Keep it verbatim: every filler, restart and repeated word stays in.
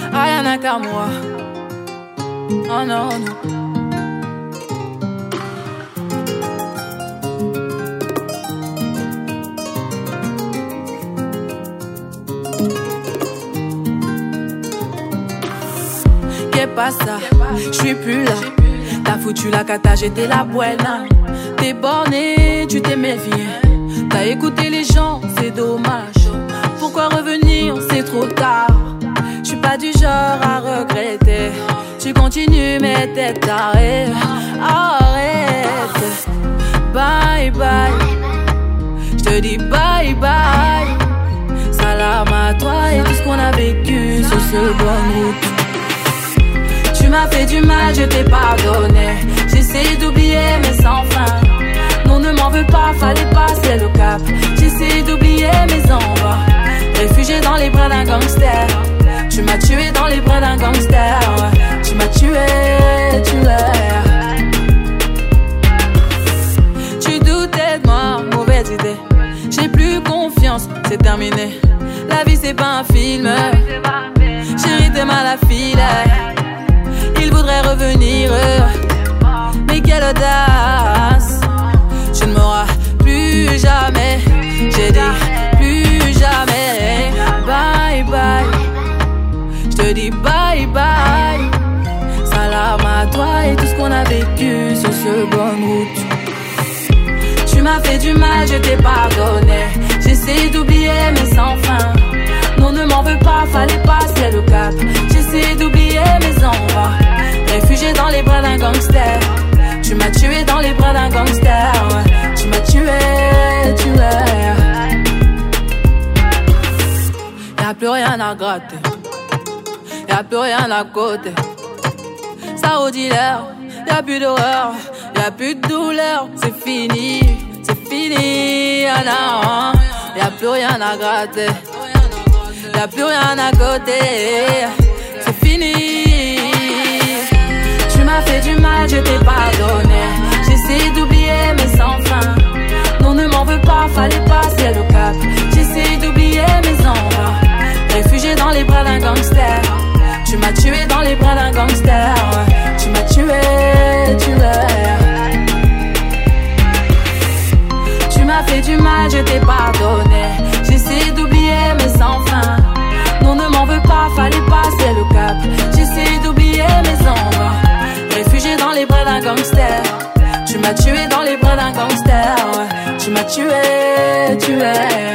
Rien n'a qu'à moi. Oh non, non. Qu'est pas ça? J'suis plus là. T'as foutu la cata, j'étais la buena. T'es borné, tu t'es méfié. T'as écouté les gens, c'est dommage. Pourquoi revenir, c'est trop tard. J'suis pas du genre à regretter. Tu continues mais t'es taré. Arrête. Bye bye. J'te dis bye bye. Salam à toi et tout ce qu'on a vécu sur ce bonne route. Tu m'as fait du mal, je t'ai pardonné. J'essaie d'oublier mais sans fin. Non, ne m'en veux pas, fallait passer le cap. J'essaie d'oublier mes envois. Réfugié dans les bras d'un gangster. Tu m'as tué dans les bras d'un gangster. Tu m'as tué, tué. Tu doutais de moi, mauvaise idée. J'ai plus confiance, c'est terminé. La vie c'est pas un film. Chérie, t'es mal à filer. Il voudrait revenir, mais quelle audace. Tu ne m'auras plus jamais. J'ai dit plus jamais. Bye bye. Je te dis bye bye. Salam à toi et tout ce qu'on a vécu sur ce bonne route. Tu m'as fait du mal, je t'ai pardonné. J'essaie d'oublier mais sans fin. Non, ne m'en veux pas, fallait passer le cap. J'essaie d'oublier mes envois. Réfugié dans les bras d'un gangster. Tu m'as tué dans les bras d'un gangster. Tu m'as tué, tué. Y'a plus rien à gratter. Y'a plus rien à côté. Ça redit l'air. Y'a plus d'horreur. Y'a plus de douleur. C'est fini. C'est fini. Ah non. Y'a plus rien à gratter. Y'a plus rien à côté. C'est fini. Tu m'as fait du mal, je t'ai pardonné. J'essaie d'oublier mais sans fin. Non, ne m'en veux pas, fallait passer le cap. J'essaie d'oublier mes envois. Réfugié dans les bras d'un gangster. Tu m'as tué dans les bras d'un gangster. Tu m'as tué, tué. Tu m'as fait du mal, je t'ai pardonné. J'essaie d'oublier mais sans fin. Non, ne m'en veux pas, fallait passer le cap. J'essaie d'oublier mes envois. Réfugié dans les bras d'un gangster. Tu m'as tué dans les bras d'un gangster. Tu m'as tué, tué.